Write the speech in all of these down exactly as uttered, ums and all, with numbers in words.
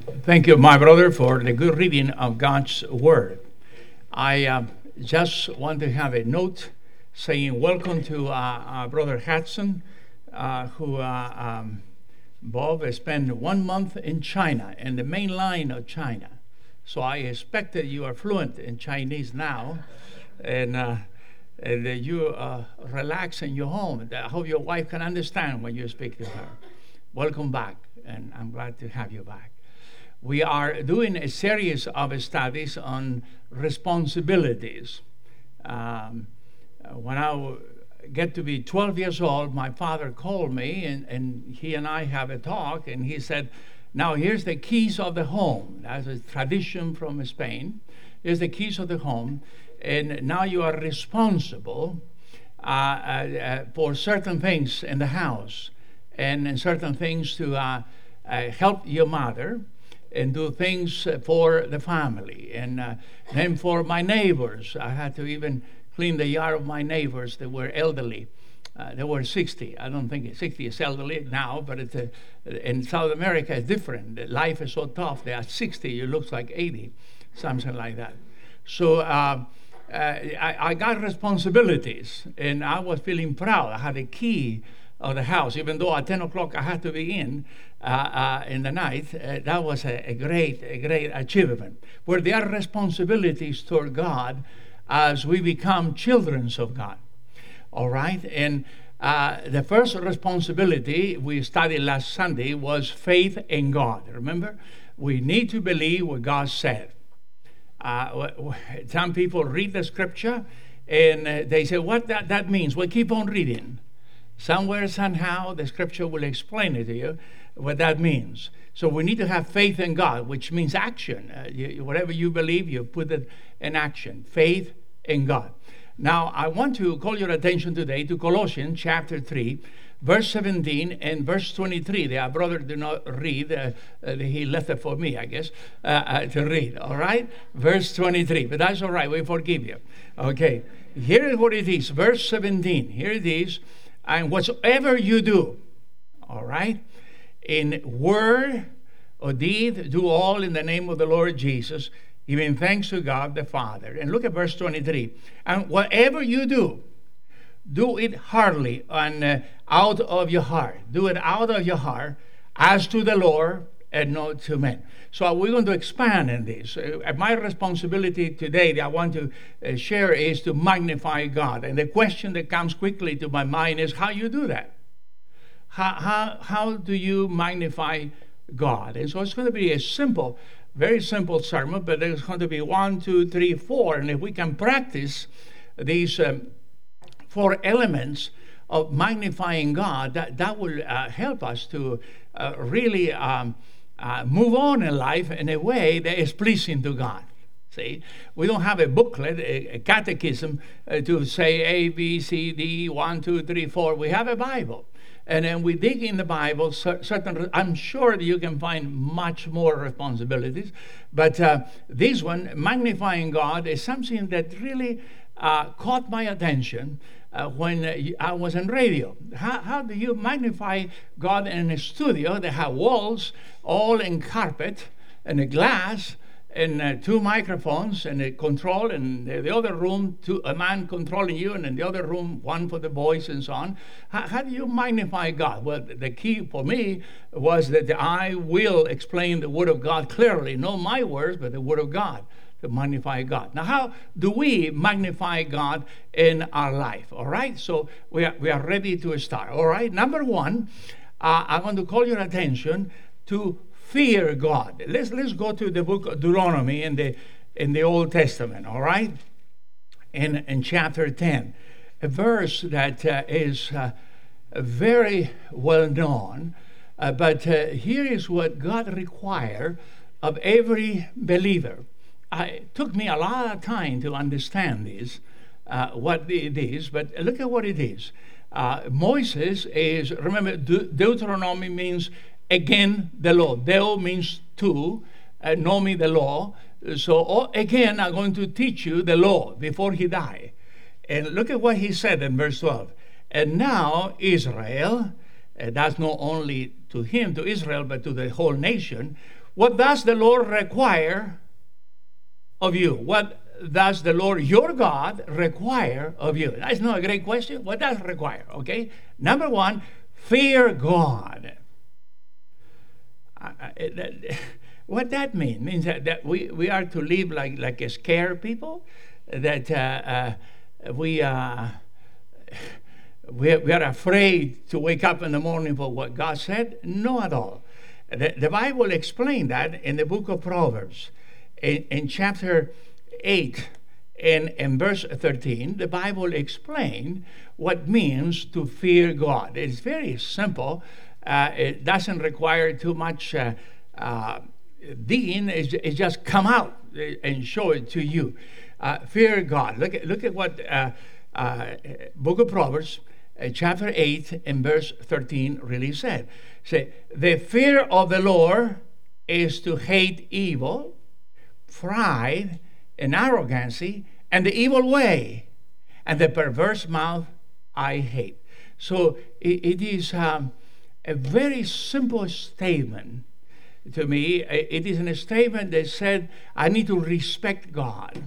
Thank you, my brother, for the good reading of God's Word. I uh, just want to have a note saying welcome to uh, uh, Brother Hudson, uh, who uh, um, Bob spent one month in China, in the main line of China. So I expect that you are fluent in Chinese now, and, uh, and that you uh, relax in your home. I hope your wife can understand when you speak to her. Welcome back, and I'm glad to have you back. We are doing a series of studies on responsibilities. Um, when I get to be twelve years old, my father called me, and, and he and I have a talk, and he said, now here's the keys of the home. That's a tradition from Spain. Here's the keys of the home, and now you are responsible uh, uh, for certain things in the house, and, and certain things to uh, uh, help your mother, and do things for the family. And uh, then for my neighbors, I had to even clean the yard of my neighbors that were elderly. Uh, they were sixty. I don't think sixty is elderly now, but it's a, in South America it's different. Life is so tough. They are sixty, you look like eighty, something like that. So uh, uh, I, I got responsibilities, and I was feeling proud. I had a key of the house, even though at ten o'clock I had to be in uh, uh, in the night. Uh, that was a, a great, a great achievement. Where there are responsibilities toward God as we become children of God. All right, and uh, the first responsibility we studied last Sunday was faith in God. Remember, we need to believe what God said. Uh, some people read the scripture and uh, they say, "What that that means?" Well, keep on reading. Somewhere, somehow, the scripture will explain it to you, what that means. So we need to have faith in God, which means action. Uh, you, whatever you believe, you put it in action. Faith in God. Now, I want to call your attention today to Colossians chapter three, verse seventeen and verse twenty-three. The brother did not read. Uh, uh, he left it for me, I guess, uh, uh, to read. All right? Verse twenty-three. But that's all right. We forgive you. Okay. Here is what it is. Verse seventeen. Here it is. And whatsoever you do, all right, in word or deed, do all in the name of the Lord Jesus, giving thanks to God the Father. And look at verse twenty-three. And whatever you do, do it heartily and uh, out of your heart. Do it out of your heart as to the Lord and not to men. So we're going to expand in this. Uh, my responsibility today that I want to uh, share is to magnify God. And the question that comes quickly to my mind is how you do that. How, how, how do you magnify God? And so it's going to be a simple, very simple sermon, but there's going to be one, two, three, four. And if we can practice these um, four elements of magnifying God, that, that will uh, help us to uh, really um, Uh, move on in life in a way that is pleasing to God. See, we don't have a booklet, a, a catechism uh, to say A, B, C, D, one, two, three, four. We have a Bible. And then we dig in the Bible, certain, I'm sure that you can find much more responsibilities. But uh, this one, magnifying God, is something that really uh, caught my attention Uh, when uh, I was in radio. How, how do you magnify God in a studio that have walls all in carpet and a glass and uh, two microphones and a control, and the, the other room, two, a man controlling you, and in the other room, one for the voice and so on? How, how do you magnify God? Well, the key for me was that I will explain the Word of God clearly, not my words, but the Word of God. To magnify God. Now, how do we magnify God in our life? All right, so we are, we are ready to start. All right, number one, uh, I want to call your attention to fear God. Let's let's go to the book of Deuteronomy in the in the Old Testament. All right, in in chapter ten, a verse that uh, is uh, very well known, uh, but uh, here is what God requires of every believer. Uh, it took me a lot of time to understand this, uh, what it is, but look at what it is. Uh, Moses is, remember, De- Deuteronomy means again the law. Deo means to, uh, nomi the law. So oh, again, I'm going to teach you the law before he died. And look at what he said in verse twelve. And now Israel, uh, that's not only to him, to Israel, but to the whole nation, What does the Lord require of you? What does the Lord your God require of you? That's not a great question. What does it require? Okay. Number one, fear God. Uh, that, what that means means that, that we, we are to live like like a scared people. That uh, uh, we uh, we we are afraid to wake up in the morning for what God said. No, at all. The, the Bible explained that in the book of Proverbs, in, in chapter eight and, and verse thirteen. The Bible explained what it means to fear God. It's very simple. Uh, it doesn't require too much uh, uh, digging. It's, it's just come out and show it to you. Uh, fear God. Look at look at what uh, uh, book of Proverbs, uh, chapter eight and verse thirteen really said. Say, the fear of the Lord is to hate evil, pride, and arrogancy, and the evil way, and the perverse mouth I hate. So it, it is um, a very simple statement to me. It is a statement that said, I need to respect God.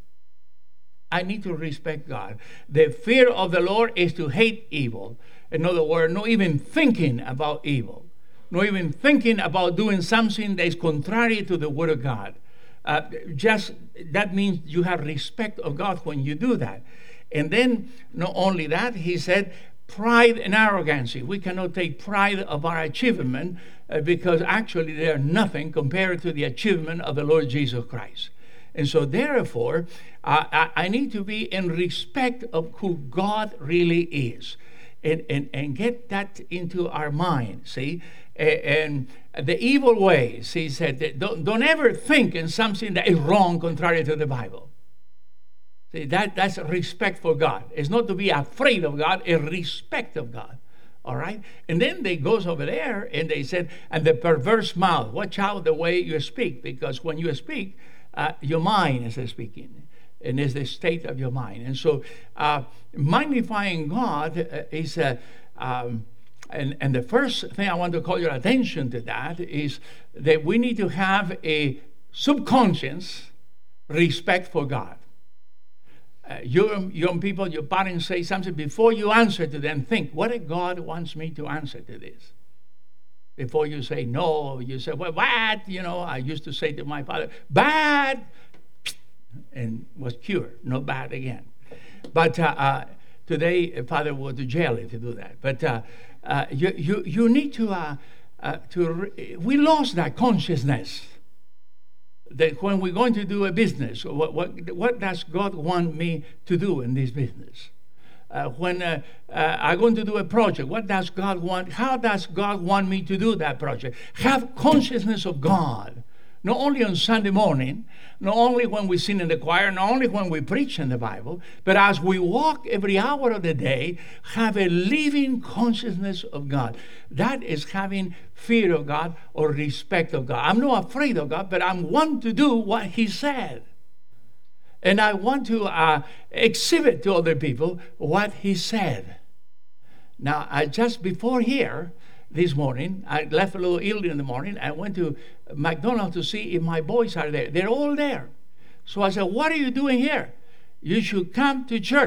I need to respect God. The fear of the Lord is to hate evil. In other words, not even thinking about evil. Not even thinking about doing something that is contrary to the Word of God. Uh, just that means you have respect of God when you do that. And then not only that, he said, pride and arrogancy. We cannot take pride of our achievement uh, because actually they are nothing compared to the achievement of the Lord Jesus Christ. And so therefore, uh, I, I need to be in respect of who God really is. And, and, and get that into our mind, see? And the evil ways, he said, that don't, don't ever think in something that is wrong contrary to the Bible. See, that, that's respect for God. It's not to be afraid of God, it's respect of God. All right? And then they goes over there and they said, and the perverse mouth, watch out the way you speak, because when you speak, uh, your mind is speaking. And is the state of your mind. And so uh, magnifying God uh, is, uh, um, and, and the first thing I want to call your attention to that is that we need to have a subconscious respect for God. Uh, young, young people, your parents say something, before you answer to them, think, what if God wants me to answer to this? Before you say no, you say, well, bad, you know, I used to say to my father, bad, and was cured, no bad again. But uh, uh, today, Father will go to jail if you do that. But uh, uh, you, you you need to uh, uh, to re- we lost that consciousness that when we're going to do a business, what what what does God want me to do in this business? Uh, when uh, uh, I'm going to do a project, what does God want? How does God want me to do that project? Have consciousness of God. Not only on Sunday morning, not only when we sing in the choir, not only when we preach in the Bible, but as we walk every hour of the day, have a living consciousness of God. That is having fear of God or respect of God. I'm not afraid of God, but I want to do what He said. And I want to uh, exhibit to other people what He said. Now, I just before here, this morning, I left a little early in the morning. I went to McDonald's to see if my boys are there. They're all there. So I said, what are you doing here? You should come to church.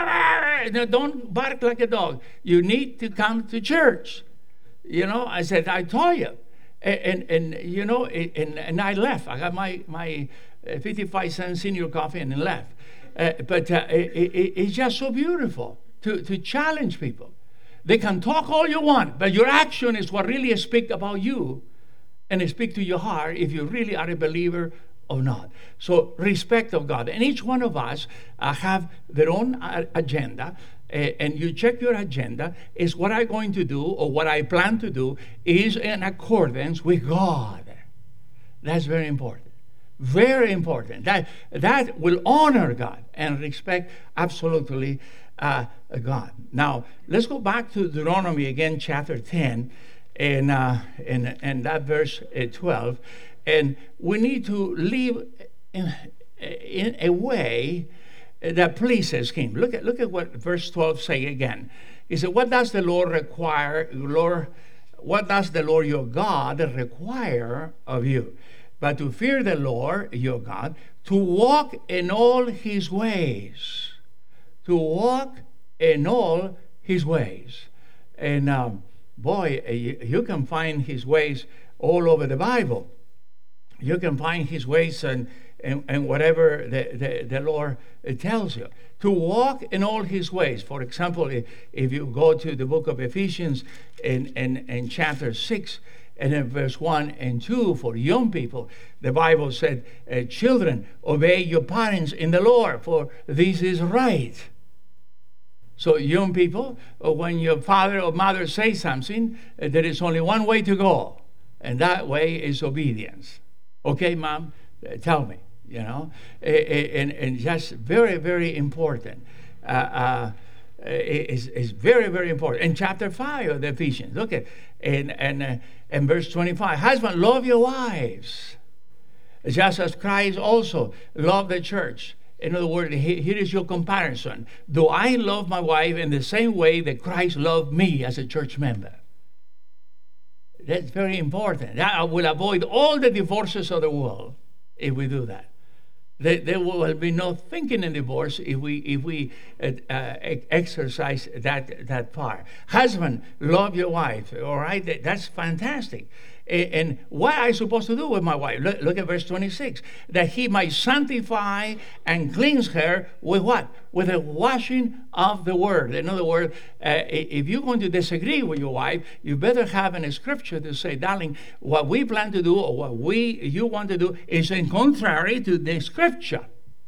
Don't bark like a dog. You need to come to church. You know, I said, I told you. And, and, and you know, and, and I left. I got my, my fifty-five cent senior coffee and left. Uh, but uh, it, it, it's just so beautiful to, to challenge people. They can talk all you want, but your action is what really speaks about you and speak to your heart if you really are a believer or not. So respect of God. And each one of us uh, have their own uh, agenda, uh, and you check your agenda. Is what I'm going to do or what I plan to do is in accordance with God. That's very important. Very important. That, that will honor God and respect absolutely Uh, God. Now, let's go back to Deuteronomy again, chapter ten, and uh, and, and that verse uh, twelve. And we need to live in, in a way that pleases Him. Look at look at what verse twelve say again. He said, "What does the Lord require? Lord, what does the Lord your God require of you? But to fear the Lord your God, to walk in all his ways. To walk in all his ways. And um, boy, you, you can find his ways all over the Bible. You can find his ways and and, and whatever the, the, the Lord tells you. To walk in all his ways. For example, if, if you go to the book of Ephesians in, in, in chapter six, and in verse one and two, for young people, the Bible said, uh, children, obey your parents in the Lord, for this is right. So young people, when your father or mother say something, uh, there is only one way to go, and that way is obedience. Okay, Mom, uh, tell me. You know, and, and just very, very important. Uh, uh, is is very, very important. In chapter five of the Ephesians, look at and and uh, and verse twenty-five. Husband, love your wives, just as Christ also loved the church. In other words, here is your comparison. Do I love my wife in the same way that Christ loved me as a church member? That's very important. That will avoid all the divorces of the world if we do that. There, there will be no thinking in divorce if we if we uh, uh, exercise that that part. Husband, love your wife. All right, that, that's fantastic. And, and what am I supposed to do with my wife? Look, look at verse twenty-six. That he might sanctify and cleanse her with what? With the washing of the word. In other words, uh, if you're going to disagree with your wife, you better have in a scripture to say, darling, what we plan to do or what we you want to do is in contrary to the scripture.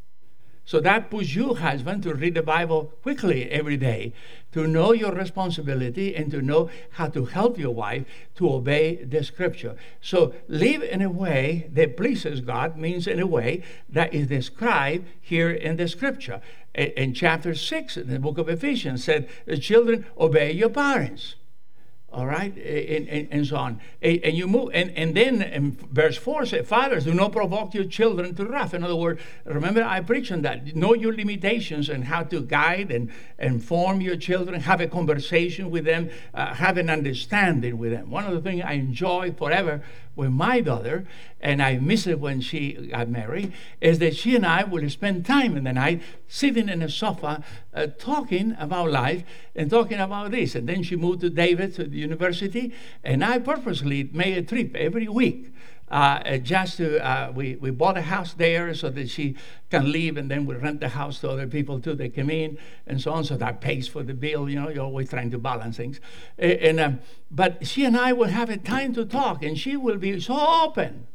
So that puts you, husband, to read the Bible quickly every day, to know your responsibility and to know how to help your wife to obey the scripture. So live in a way that pleases God means in a way that is described here in the scripture. In chapter six, in the book of Ephesians, said, children, obey your parents. All right, and, and, and so on. And you move, and, and then in verse four says, fathers, do not provoke your children to wrath. In other words, remember I preached on that. Know your limitations and how to guide and inform your children, have a conversation with them, uh, have an understanding with them. One of the things I enjoy forever with my daughter, and I miss it when she got married, is that she and I will spend time in the night sitting in a sofa uh, talking about life and talking about this. And then she moved to David to the university, and I purposely made a trip every week. Uh, just to, uh, we, we bought a house there so that she can live, and then we rent the house to other people too. They come in and so on, so that pays for the bill. You know, you're always trying to balance things. And, and um, but she and I will have a time to talk, and she will be so open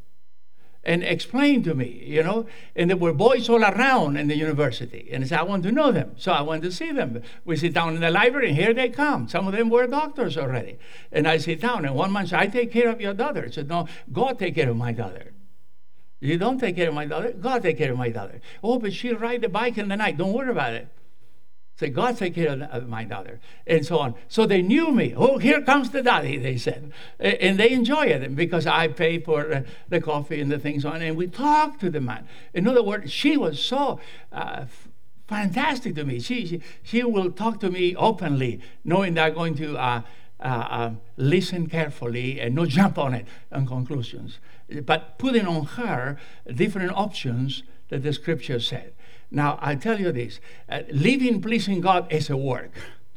and explain to me, you know. And there were boys all around in the university, and I said, I want to know them, so I went to see them. We sit down in the library, and here they come. Some of them were doctors already. And I sit down, and one man said, I take care of your daughter. I said, no, God take care of my daughter. You don't take care of my daughter, God take care of my daughter. Oh, but she'll ride the bike in the night. Don't worry about it. Say, God take care of my daughter, and so on. So they knew me. Oh, here comes the daddy, they said. And they enjoy it because I pay for uh, the coffee and the things on, and we talked to the man. In other words, she was so uh, f- fantastic to me. She, she she will talk to me openly, knowing that I'm going to uh, uh, uh, listen carefully and not jump on it on conclusions, but putting on her different options that the scripture said. Now, I tell you this, uh, living pleasing God is a work.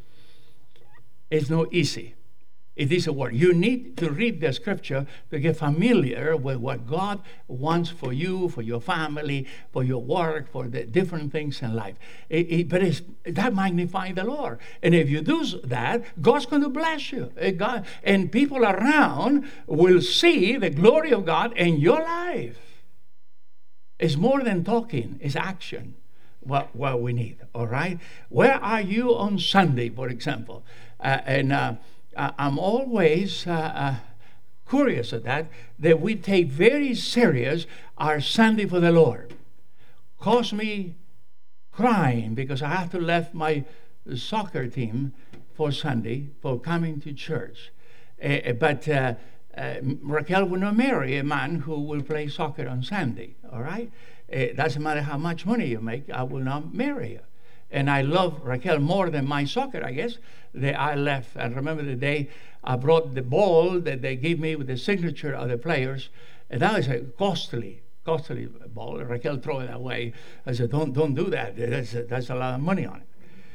It's not easy. It is a work. You need to read the scripture to get familiar with what God wants for you, for your family, for your work, for the different things in life. It, it, but it's, that magnifies the Lord. And if you do that, God's going to bless you. Uh, God, and people around will see the glory of God in your life. It's more than talking, it's action. What, what we need, all right? Where are you on Sunday, for example? Uh, and uh, I'm always uh, uh, curious at that, that we take very serious our Sunday for the Lord. Caused me crying because I have to left my soccer team for Sunday, for coming to church. Uh, but uh, uh, Raquel will not marry a man who will play soccer on Sunday, all right? It doesn't matter how much money you make, I will not marry you. And I love Raquel more than my soccer, I guess. The, I left. I remember the day I brought the ball that they gave me with the signature of the players. And that was a costly, costly ball. Raquel threw it away. I said, don't, don't do that. That's a, that's a lot of money on it.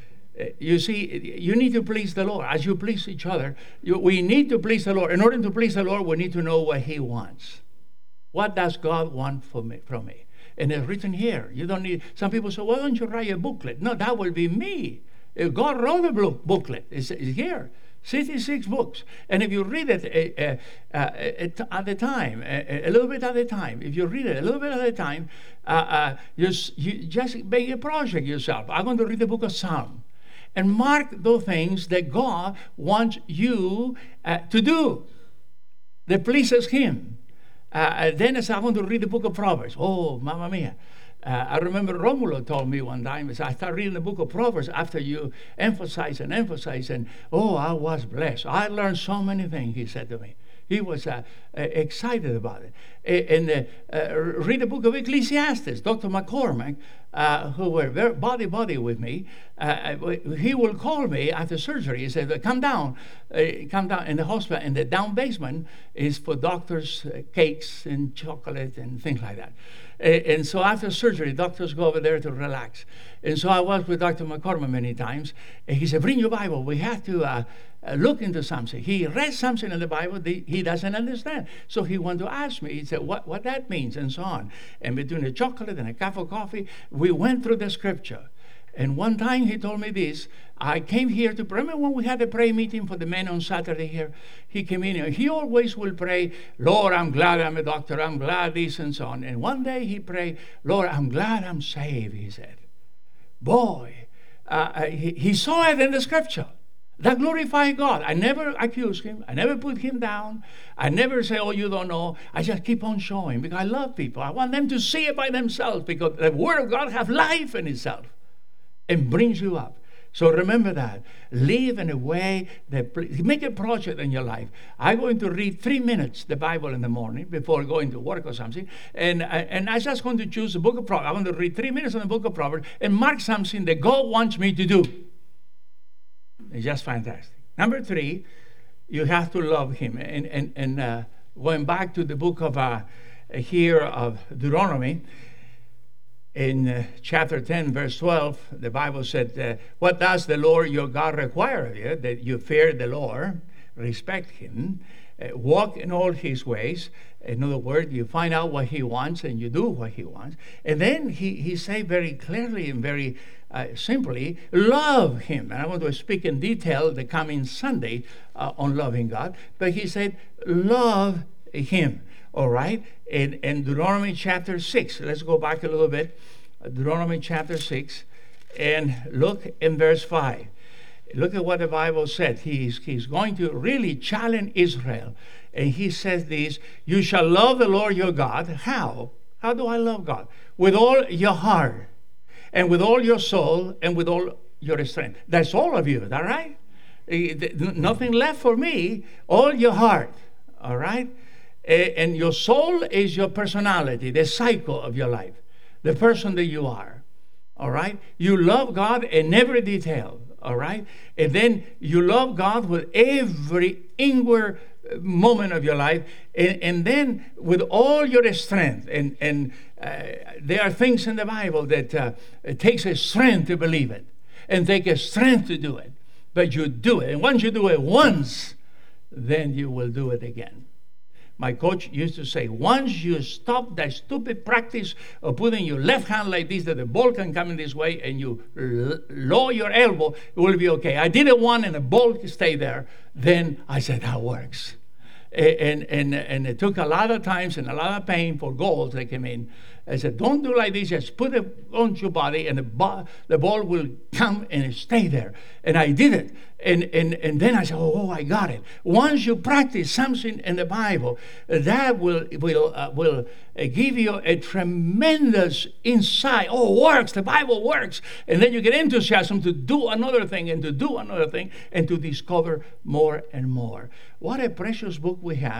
You see, you need to please the Lord. As you please each other, you, we need to please the Lord. In order to please the Lord, we need to know what He wants. What does God want for me, from me? And it's written here. You don't need. Some people say, "Why don't you write a booklet?" No, that will be me. If God wrote a booklet. It's, it's here. sixty-six books. And if you read it uh, uh, uh, at a time, a, a little bit at a time, if you read it a little bit at a time, uh, uh, you, you just make a project yourself. I'm going to read the book of Psalm. And mark those things that God wants you uh, to do that pleases Him. Uh, then as I want to read the book of Proverbs. Oh, mamma mia. Uh, I remember Romulo told me one time, I started reading the book of Proverbs after you emphasize and emphasize. And oh, I was blessed. I learned so many things, he said to me. He was uh, uh, excited about it. Uh, and uh, uh, read the book of Ecclesiastes. Doctor McCormack, uh, who were very body body with me, uh, he will call me after surgery. He said, "Come down, uh, come down in the hospital." And the down basement is for doctors' uh, cakes and chocolate and things like that. Uh, and so after surgery, doctors go over there to relax. And so I was with Doctor McCormack many times. And he said, "Bring your Bible. We have to uh, uh, look into something." He read something in the Bible that he doesn't understand. So he wanted to ask me. He said, what, what that means, and so on. And between a chocolate and a cup of coffee, we went through the scripture. And one time he told me this. I came here to pray. Remember when we had a prayer meeting for the men on Saturday here? He came in and he always will pray, "Lord, I'm glad I'm a doctor. I'm glad this," and so on. And one day he prayed, "Lord, I'm glad I'm saved," he said. Boy, uh, he, he saw it in the scripture. That glorified God. I never accuse him. I never put him down. I never say, "Oh, you don't know." I just keep on showing because I love people. I want them to see it by themselves because the Word of God has life in itself and brings you up. So remember that. Live in a way that, make a project in your life. I'm going to read three minutes the Bible in the morning before going to work or something. And, and I'm just going to choose the book of Proverbs. I want to read three minutes on the book of Proverbs and mark something that God wants me to do. It's just fantastic. Number three, you have to love Him. And, and, and uh, going back to the book of uh, here of Deuteronomy, in uh, chapter ten, verse twelve, the Bible said, uh, "What does the Lord your God require of you? That you fear the Lord, respect Him, uh, walk in all His ways." In other words, you find out what He wants and you do what He wants. And then He, he said very clearly and very uh, simply, love Him. And I want to speak in detail the coming Sunday uh, on loving God. But He said, love Him. All right? In, in Deuteronomy chapter six, let's go back a little bit. Deuteronomy chapter six, and look in verse five. Look at what the Bible said. He's, he's going to really challenge Israel. And he says this, "You shall love the Lord your God." How? How do I love God? With all your heart, and with all your soul, and with all your strength. That's all of you, is that right? Nothing left for me. All your heart, all right? And your soul is your personality, the cycle of your life, the person that you are, all right? You love God in every detail, all right? And then you love God with every inward moment of your life, and, and then with all your strength. And, and uh, there are things in the Bible that uh, it takes a strength to believe it, and take a strength to do it. But you do it. And once you do it once, then you will do it again. My coach used to say, once you stop that stupid practice of putting your left hand like this, that the ball can come in this way, and you l- lower your elbow, it will be okay. I did it one, and the ball stayed there. Then I said, that works. And, and, and it took a lot of times and a lot of pain for goals that came in. I said, don't do like this. Just put it on your body, and the ball, the ball will come and stay there. And I did it. And, and, and then I said, oh, oh, I got it. Once you practice something in the Bible, that will, will, uh, will give you a tremendous insight. Oh, it works. The Bible works. And then you get enthusiasm to do another thing and to do another thing and to discover more and more. What a precious book we have.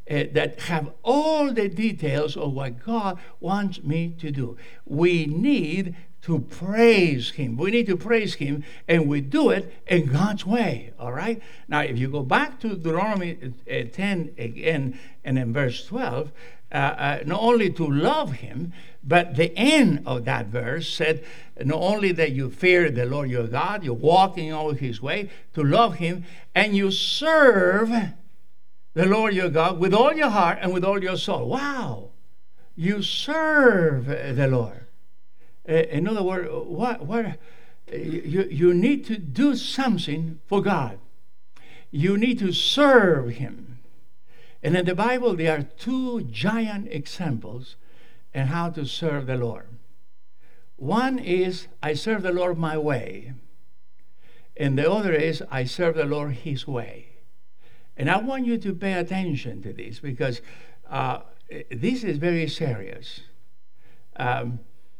uh, that have all the details of what God wants me to do. We need to praise him. We need to praise him, and we do it in God's way, all right? Now, if you go back to Deuteronomy uh, ten again, and in verse twelve, uh, uh, not only to love him, but the end of that verse said, not only that you fear the Lord your God, you're walking all his way, to love him, and you serve the Lord your God with all your heart and with all your soul. Wow! You serve the Lord. Uh, in other words, what, what, you, you need to do something for God. You need to serve him. And in the Bible, there are two giant examples in how to serve the Lord. One is, I serve the Lord my way. And the other is, I serve the Lord his way. And I want you to pay attention to this, because uh, this is very serious. Um,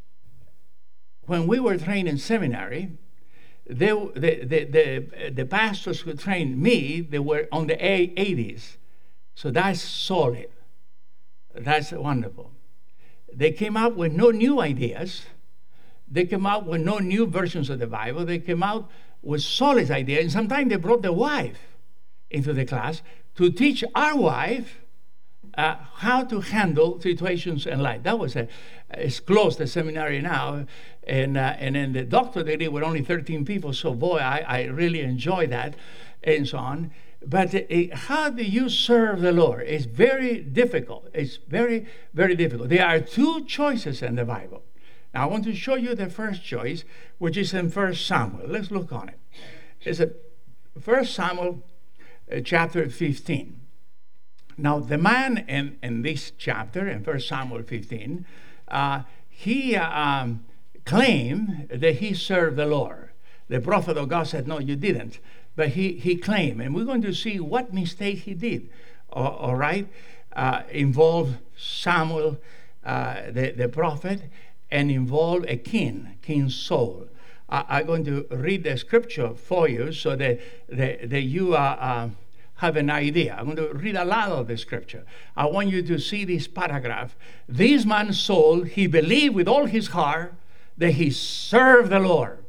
when we were trained in seminary, they, the, the, the, the pastors who trained me, they were on the eighties. So that's solid. That's wonderful. They came out with no new ideas. They came out with no new versions of the Bible. They came out with solid ideas. And sometimes they brought the wife into the class to teach our wife uh, how to handle situations in life. That was a, it's closed, the seminary now. And, uh, and in the doctorate degree with only thirteen people. So boy, I, I really enjoy that and so on. But uh, how do you serve the Lord? It's very difficult. It's very, very difficult. There are two choices in the Bible. Now, I want to show you the first choice, which is in First Samuel. Let's look on it. It's a First Samuel uh, chapter fifteen. Now, the man in, in this chapter, in First Samuel fifteen, uh, he uh, um, claimed that he served the Lord. The prophet of God said, no, you didn't. But he, he claimed, and we're going to see what mistake he did, all, all right, uh, involved Samuel, uh, the, the prophet, and involved a king, King Saul. Uh, I'm going to read the scripture for you so that, that, that you uh, uh, have an idea. I'm going to read a lot of the scripture. I want you to see this paragraph. This man Saul, he believed with all his heart that he served the Lord.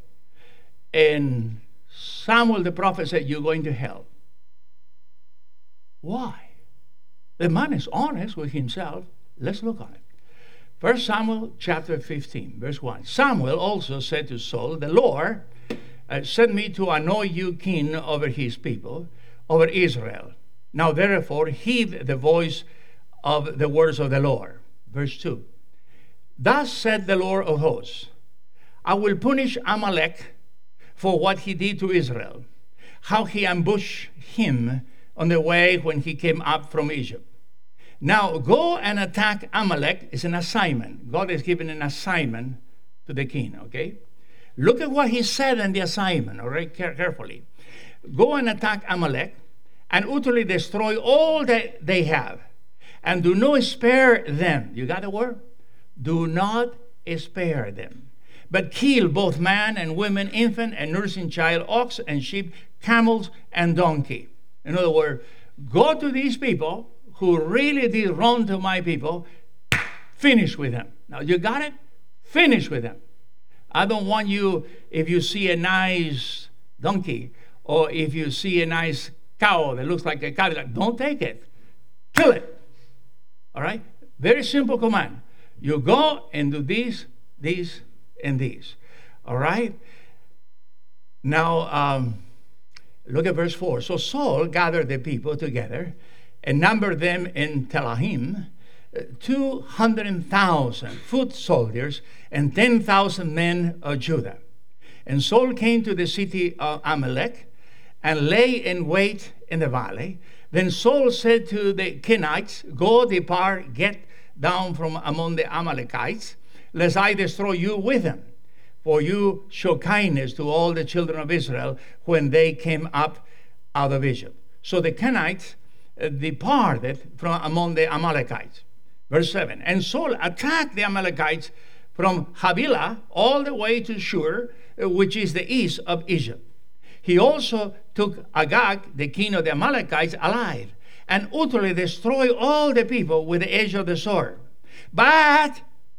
And Samuel the prophet said, you're going to hell. Why? The man is honest with himself. Let's look on it. First Samuel chapter fifteen, verse one. Samuel also said to Saul, the Lord uh, sent me to anoint you king over his people, over Israel. Now therefore heed the voice of the words of the Lord. Verse two. Thus said the Lord of hosts, I will punish Amalek for what he did to Israel, how he ambushed him on the way when he came up from Egypt. Now go and attack Amalek. It's an assignment. God is giving an assignment to the king, okay? Look at what he said in the assignment, all right, Care- carefully. Go and attack Amalek and utterly destroy all that they have, and do not spare them. You got the word? Do not spare them, but kill both man and woman, infant and nursing child, ox and sheep, camels and donkey. In other words, go to these people who really did wrong to my people, finish with them. Now, you got it? Finish with them. I don't want you, if you see a nice donkey, or if you see a nice cow that looks like a Cadillac, don't take it. Kill it. All right? Very simple command. You go and do this, this, and this. All right? Now, um, look at verse four. So Saul gathered the people together and numbered them in Telahim, two hundred thousand foot soldiers and ten thousand men of Judah. And Saul came to the city of Amalek and lay in wait in the valley. Then Saul said to the Kenites, go, depart, get down from among the Amalekites, lest I destroy you with them. For you show kindness to all the children of Israel when they came up out of Egypt. So the Kenites uh, departed from among the Amalekites. Verse seven. And Saul attacked the Amalekites from Havilah all the way to Shur, uh, which is the east of Egypt. He also took Agag, the king of the Amalekites, alive, and utterly destroy all the people with the edge of the sword. But,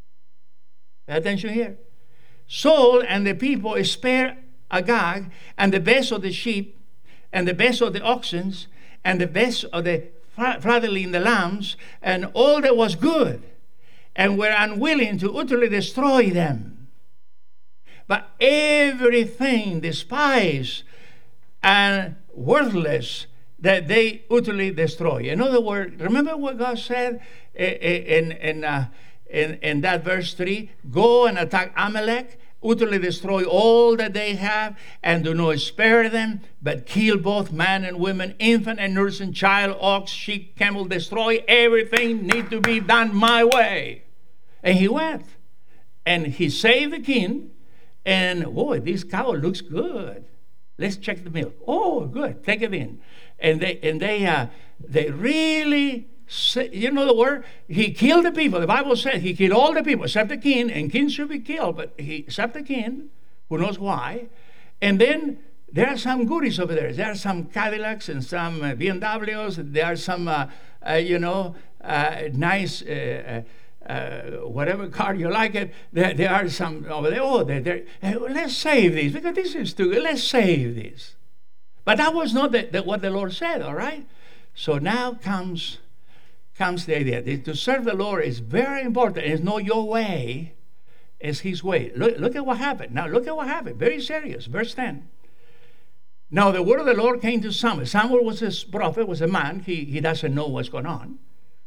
pay attention here, Saul and the people spared Agag and the best of the sheep and the best of the oxen and the best of the fatling the lambs and all that was good, and were unwilling to utterly destroy them. But everything despised and worthless that they utterly destroy. In other words, remember what God said in in uh, in, in that verse three? Go and attack Amalek, utterly destroy all that they have, and do not spare them, but kill both man and women, infant and nursing, child, ox, sheep, camel, destroy everything. Need to be done my way. And he went, and he saved the king. And boy, this cow looks good. Let's check the milk. Oh, good. Take it in. And they and they uh, they really, say, you know the word. He killed the people. The Bible says he killed all the people except the king. And king should be killed, but he except the king. Who knows why? And then there are some goodies over there. There are some Cadillacs and some uh, B M Ws. There are some, uh, uh, you know, uh, nice. Uh, uh, Uh, whatever car you like it, there, there are some over there. Oh, they're, they're, uh, let's save these because this is too good. Let's save this. But that was not the, the, what the Lord said, all right? So now comes, comes the idea. To serve the Lord is very important. It's not your way, it's His way. Look, look at what happened. Now, look at what happened. Very serious. Verse ten. Now, the word of the Lord came to Samuel. Samuel was a prophet, was a man. He, he doesn't know what's going on.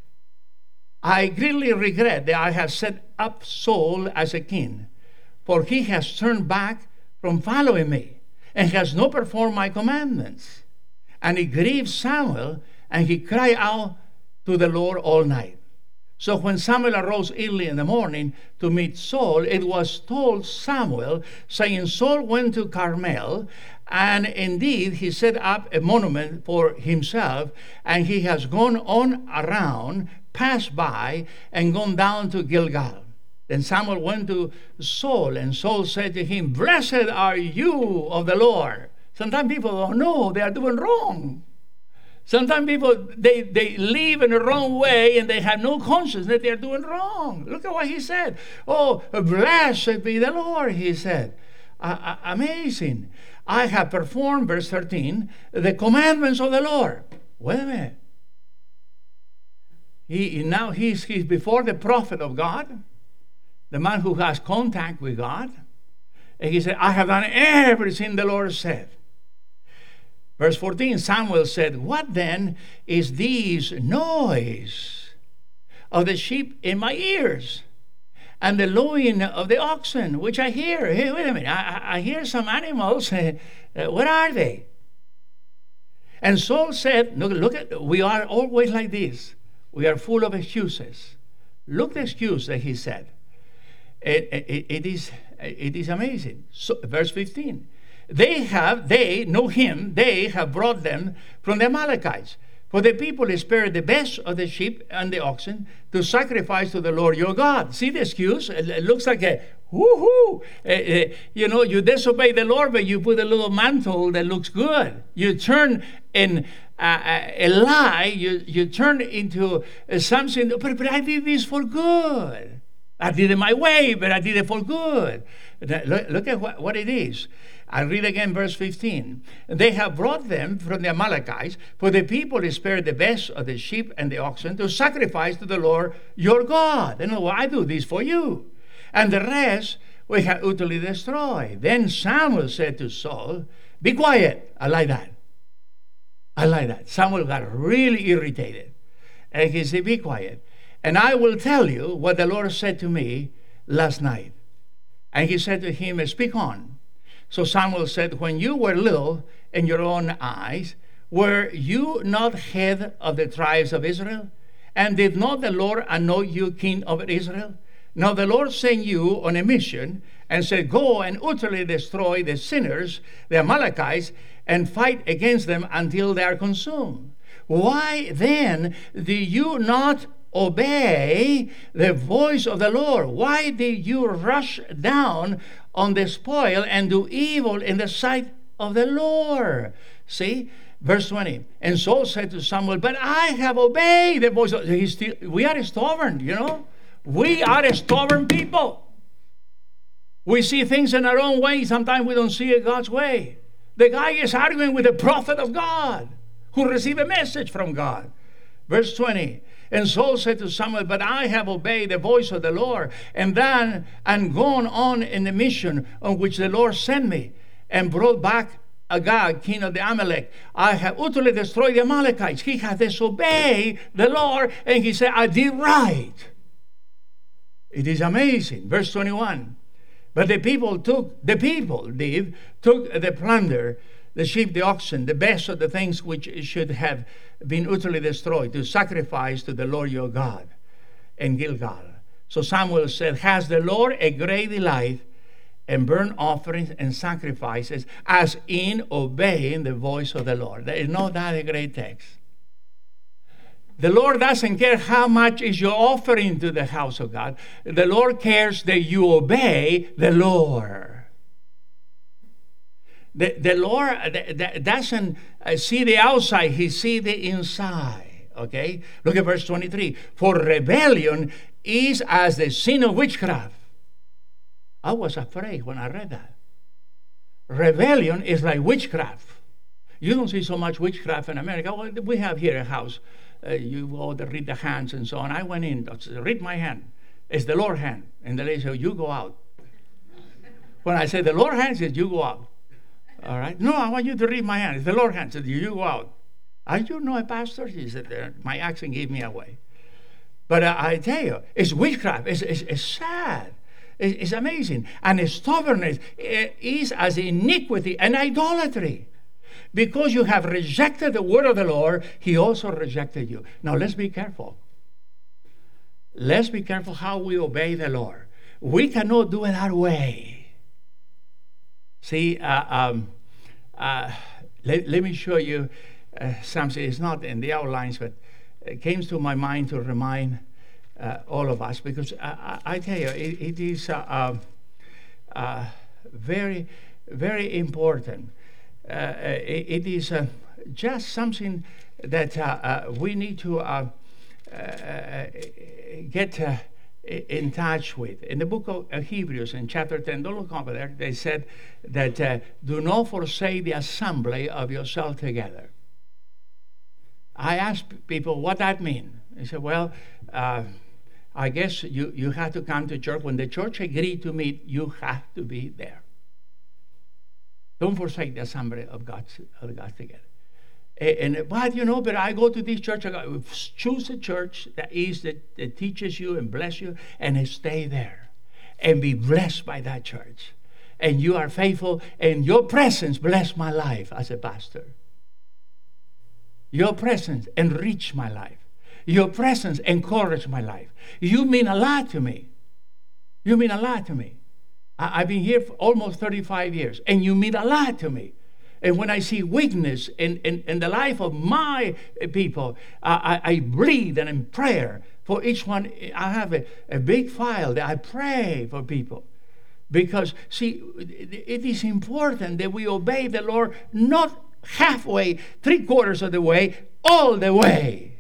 I greatly regret that I have set up Saul as a king, for he has turned back from following me and has not performed my commandments. And it grieved Samuel, and he cried out to the Lord all night. So when Samuel arose early in the morning to meet Saul, it was told Samuel, saying, Saul went to Carmel, and indeed he set up a monument for himself, and he has gone on around, passed by, and gone down to Gilgal. Then Samuel went to Saul, and Saul said to him, Blessed are you of the Lord. Sometimes people don't know they are doing wrong. Sometimes people, they, they live in the wrong way, and they have no conscience that they're doing wrong. Look at what he said. Oh, blessed be the Lord, he said. Uh, uh, amazing. I have performed, verse thirteen, the commandments of the Lord. Wait a minute. He, now he's, he's before the prophet of God, the man who has contact with God. And he said, I have done everything the Lord said. Verse fourteen, Samuel said, what then is this noise of the sheep in my ears and the lowing of the oxen, which I hear? Hey, wait a minute, I, I hear some animals. Uh, what are they? And Saul said, look, look at, we are always like this. We are full of excuses. Look the excuse that he said. It, it, it, is, it is amazing. So, verse fifteen. They have, they know him, they have brought them from the Amalekites. For the people spared the best of the sheep and the oxen to sacrifice to the Lord your God. See the excuse? It looks like a woohoo. Uh, uh, you know, you disobey the Lord, but you put a little mantle that looks good. You turn in uh, a lie, you, you turn into uh, something, but, but I did this for good. I did it my way, but I did it for good. Look, look at what, what it is. I read again verse fifteen. They have brought them from the Amalekites, for the people spared the best of the sheep and the oxen to sacrifice to the Lord your God. And I do this for you. And the rest we have utterly destroyed. Then Samuel said to Saul, be quiet. I like that. I like that. Samuel got really irritated. And he said, be quiet. And I will tell you what the Lord said to me last night. And he said to him, speak on. So Samuel said, when you were little in your own eyes, were you not head of the tribes of Israel? And did not the Lord anoint you king over Israel? Now the Lord sent you on a mission and said, go and utterly destroy the sinners, the Amalekites, and fight against them until they are consumed. Why then do you not obey the voice of the Lord? Why did you rush down on the spoil and do evil in the sight of the Lord? See, Verse twenty. And Saul said to Samuel, but I have obeyed the voice of... He's still, we are stubborn, you know. We are stubborn people. We see things in our own way. Sometimes we don't see it God's way. The guy is arguing with the prophet of God who received a message from God. Verse twenty. And Saul said to Samuel, but I have obeyed the voice of the Lord, and then and gone on in the mission on which the Lord sent me, and brought back Agag, king of the Amalek. I have utterly destroyed the Amalekites. He had disobeyed the Lord, and he said, I did right. It is amazing. Verse twenty-one. But the people took, the people did, took the plunder, the sheep, the oxen, the best of the things which should have been utterly destroyed, to sacrifice to the Lord your God in Gilgal. So Samuel said, has the Lord a great delight in burnt offerings and sacrifices, as in obeying the voice of the Lord? There is no that a great text. The Lord doesn't care how much is your offering to the house of God. The Lord cares that you obey the Lord. The, the Lord the, the, doesn't see the outside, he sees the inside. Okay? Look at verse twenty-three. For rebellion is as the sin of witchcraft. I was afraid when I read that. Rebellion is like witchcraft. You don't see so much witchcraft in America. Well, we have here a house. Uh, you go to read the hands and so on. I went in, read my hand. It's the Lord's hand. And the lady said, you go out. When I say the Lord's hand, she said, you go out. All right? No, I want you to read my hand. It's the Lord's hand. She said, you go out. Are you not a pastor? She said, uh, my accent gave me away. But uh, I tell you, it's witchcraft. It's, it's, it's sad. It's, it's amazing. And stubbornness is as iniquity and idolatry. Because you have rejected the word of the Lord, he also rejected you. Now let's be careful. Let's be careful how we obey the Lord. We cannot do it our way. See, uh, um, uh, let, let me show you uh, something. It's not in the outlines, but it came to my mind to remind uh, all of us. Because I, I, I tell you, it, it is uh, uh, uh, very, very important. Uh, it, it is uh, just something that uh, uh, we need to uh, uh, get uh, in touch with. In the book of Hebrews, in chapter ten, don't look over there, they said that uh, do not forsake the assembly of yourself together. I asked people what that means. They said, well, uh, I guess you, you have to come to church. When the church agreed to meet, you have to be there. Don't forsake the assembly of God, of God together. And, and but you know, but I go to this church. I go, choose a church that is that, that teaches you and bless you, and stay there, and be blessed by that church. And you are faithful, and your presence bless my life as a pastor. Your presence enrich my life. Your presence encourage my life. You mean a lot to me. You mean a lot to me. I've been here for almost thirty-five years, and you mean a lot to me. And when I see weakness in, in, in the life of my people, uh, I, I bleed and in prayer for each one. I have a, a big file that I pray for people. Because, see, it is important that we obey the Lord, not halfway, three quarters of the way, all the way.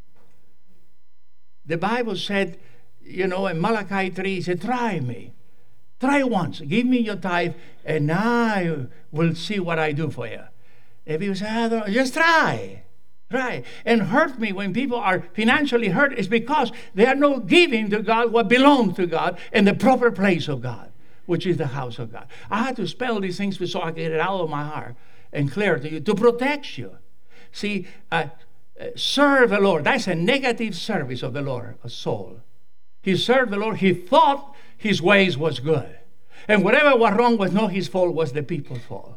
The Bible said, you know, in Malachi three, it said, try me. Try once. Give me your tithe, and I will see what I do for you. If you say, I don't know, just try. Try. And hurt me when people are financially hurt is because they are not giving to God what belongs to God in the proper place of God, which is the house of God. I had to spell these things so I could get it out of my heart and clear it to you to protect you. See, uh, uh, serve the Lord. That's a negative service of the Lord, a soul. He served the Lord. He thought his ways was good. And whatever was wrong was not his fault, was the people's fault.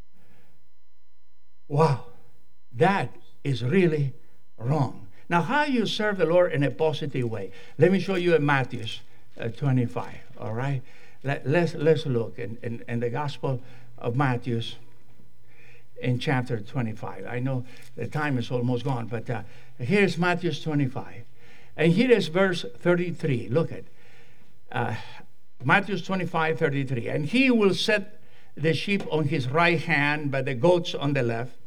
Wow. That is really wrong. Now, how you serve the Lord in a positive way? Let me show you in Matthew uh, twenty-five, all right? Let, let's, let's look in, in, in the Gospel of Matthew in chapter twenty-five. I know the time is almost gone, but uh, here's Matthew twenty-five. And here is verse thirty-three. Look at uh, Matthew twenty-five, thirty-three. And he will set the sheep on his right hand, but the goats on the left.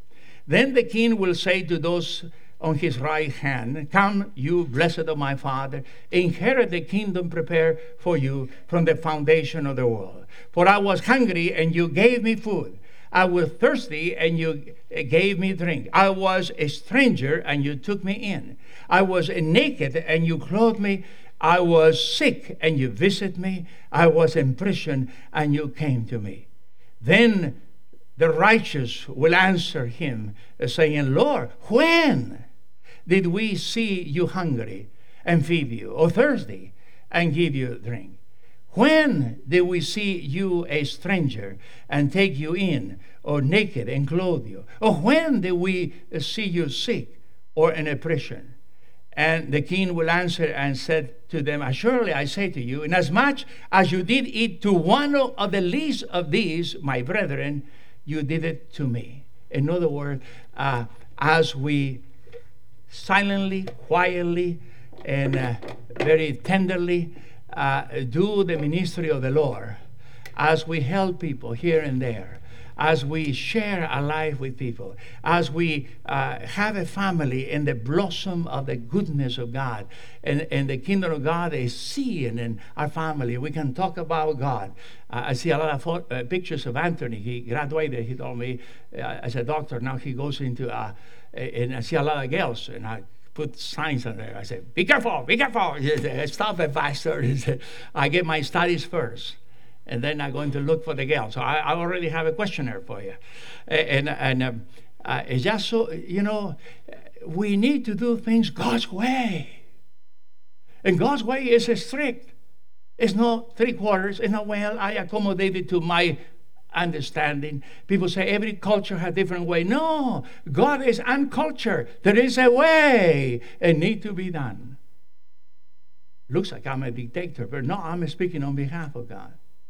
Then the king will say to those on his right hand, come, you blessed of my Father, inherit the kingdom prepared for you from the foundation of the world. For I was hungry, and you gave me food. I was thirsty, and you gave me drink. I was a stranger, and you took me in. I was naked, and you clothed me. I was sick, and you visited me. I was in prison, and you came to me. Then the righteous will answer him, saying, Lord, when did we see you hungry and feed you, or thirsty and give you drink? When did we see you a stranger and take you in, or naked and clothe you? Or when did we see you sick or in a prison? And the king will answer and said to them, surely I say to you, inasmuch as you did it to one of the least of these, my brethren, you did it to me. In other words, uh, as we silently, quietly, and uh, very tenderly uh, do the ministry of the Lord, as we help people here and there, as we share our life with people, as we uh, have a family in the blossom of the goodness of God, and, and the kingdom of God is seen in our family. We can talk about God. Uh, I see a lot of pho- uh, pictures of Anthony. He graduated, he told me, uh, as a doctor. Now he goes into, uh, and I see a lot of girls, and I put signs on there. I said, be careful, be careful. Stop it, pastor. I get my studies first, and then I'm going to look for the girl. So I, I already have a questionnaire for you. And, and um, uh, it's just so, you know, we need to do things God's way. And God's way is strict. It's not three quarters. It's not, well, I accommodated to my understanding. People say every culture has a different way. No, God is uncultured. There is a way it needs to be done. Looks like I'm a dictator, but no, I'm speaking on behalf of God.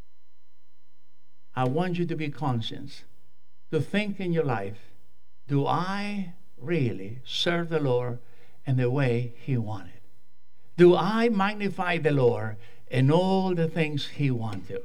I want you to be conscious, to think in your life, do I really serve the Lord in the way He wanted? Do I magnify the Lord in all the things He wanted?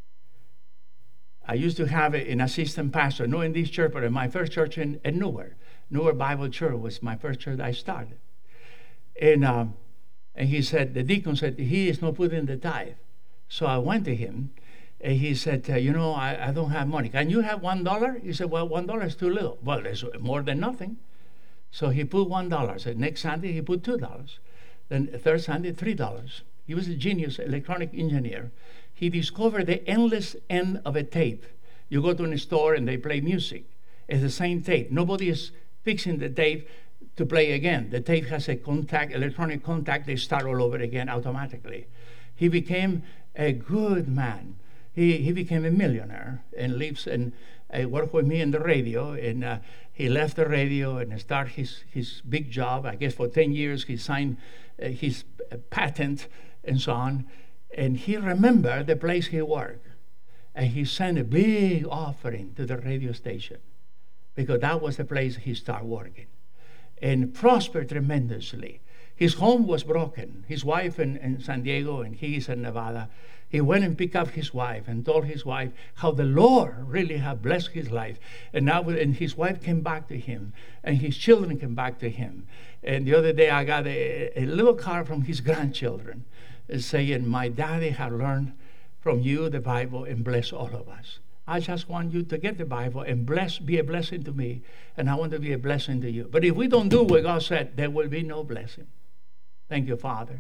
I used to have an assistant pastor, not in this church, but in my first church in, in Newark. Newark Bible Church was my first church I started. And, um, and he said, the deacon said, he is not putting the tithe. So I went to him. And he said, uh, you know, I, I don't have money. Can you have one dollar? He said, well, one dollar is too little. Well, it's more than nothing. So he put one dollar. So next Sunday, he put two dollars. Then third Sunday, three dollars. He was a genius electronic engineer. He discovered the endless end of a tape. You go to a store and they play music. It's the same tape. Nobody is fixing the tape to play again. The tape has a contact, electronic contact. They start all over again automatically. He became a good man. He, he became a millionaire and lives and uh, worked with me in the radio. And uh, he left the radio and started his, his big job. I guess for ten years he signed uh, his uh, patent and so on. And he remembered the place he worked. And he sent a big offering to the radio station because that was the place he started working. And prospered tremendously. His home was broken. His wife in, in San Diego and he is in Nevada. He went and picked up his wife and told his wife how the Lord really had blessed his life. And now, and his wife came back to him, and his children came back to him. And the other day, I got a, a little card from his grandchildren saying, my daddy had learned from you the Bible and bless all of us. I just want you to get the Bible and bless, be a blessing to me, and I want to be a blessing to you. But if we don't do what God said, there will be no blessing. Thank you, Father.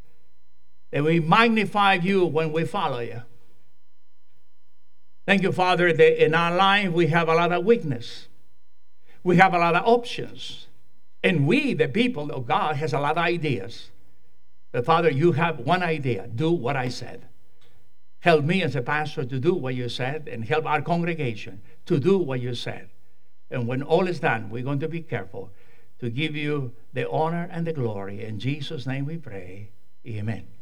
That we magnify you when we follow you. Thank you, Father, that in our life we have a lot of weakness. We have a lot of options. And we, the people of God, has a lot of ideas. But Father, you have one idea. Do what I said. Help me as a pastor to do what you said, and help our congregation to do what you said. And when all is done, we're going to be careful to give you the honor and the glory. In Jesus' name we pray. Amen.